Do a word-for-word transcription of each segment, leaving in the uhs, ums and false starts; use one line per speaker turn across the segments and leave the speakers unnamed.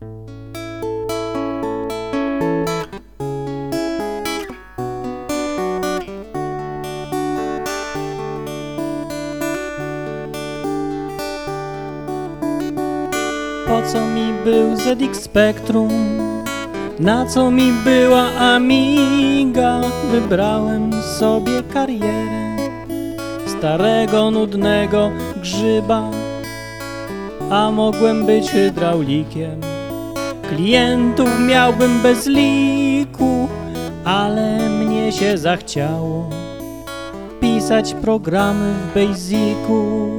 Po co mi był Z X Spectrum? Na co mi była Amiga? Wybrałem sobie karierę starego, nudnego grzyba, a mogłem być hydraulikiem. Klientów miałbym bez liku, ale mnie się zachciało pisać programy w Basicu.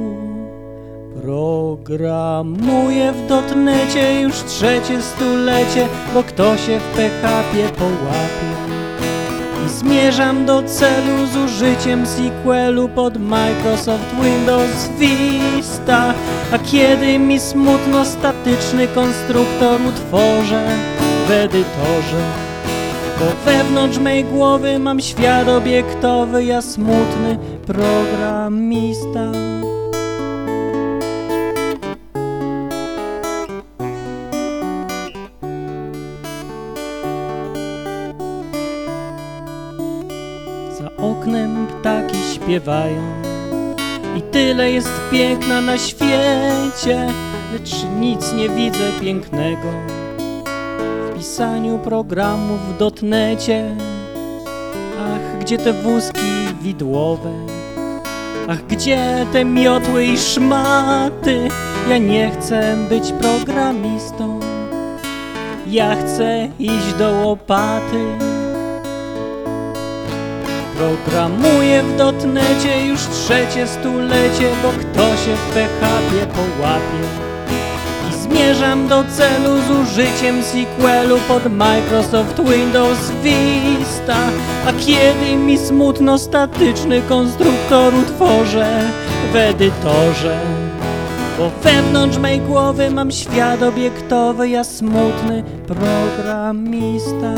Programuję w dotnecie już trzecie stulecie, bo kto się w P H P połapie. I zmierzam do celu z użyciem sequelu pod Microsoft Windows Vista. A kiedy mi smutno, statyczny konstruktor utworzę w edytorze, bo wewnątrz mej głowy mam świat obiektowy, ja smutny programista. Za oknem ptaki śpiewają i tyle jest piękna na świecie, lecz nic nie widzę pięknego w pisaniu programów w dotnecie. Ach, gdzie te wózki widłowe? Ach, gdzie te miotły i szmaty? Ja nie chcę być programistą, ja chcę iść do łopaty. Programuję w dotnecie już trzecie stulecie, bo kto się w P H P połapie. I zmierzam do celu z użyciem sequelu pod Microsoft Windows Vista. A kiedy mi smutno, statyczny konstruktor utworzę w edytorze, bo wewnątrz mej głowy mam świat obiektowy, ja smutny programista.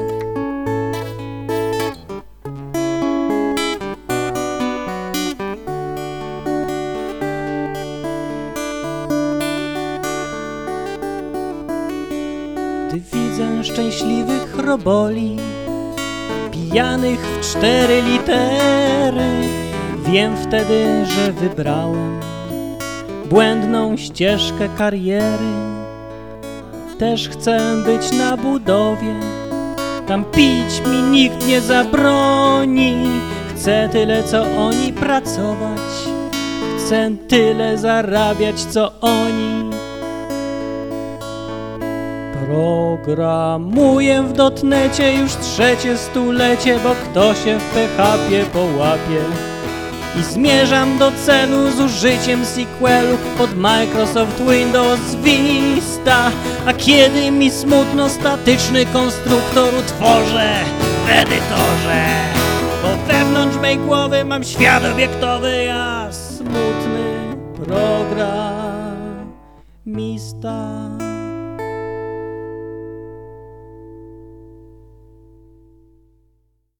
Gdy widzę szczęśliwych roboli, pijanych w cztery litery, wiem wtedy, że wybrałem błędną ścieżkę kariery. Też chcę być na budowie, tam pić mi nikt nie zabroni. Chcę tyle co oni pracować, chcę tyle zarabiać co oni. Programuję w dotnecie już trzecie stulecie, bo kto się w P H P połapie. I zmierzam do celu z użyciem sequelu pod Microsoft Windows Vista. A kiedy mi smutno, statyczny konstruktor utworzę w edytorze, bo wewnątrz mej głowy mam świat obiektowy, ja smutny programista.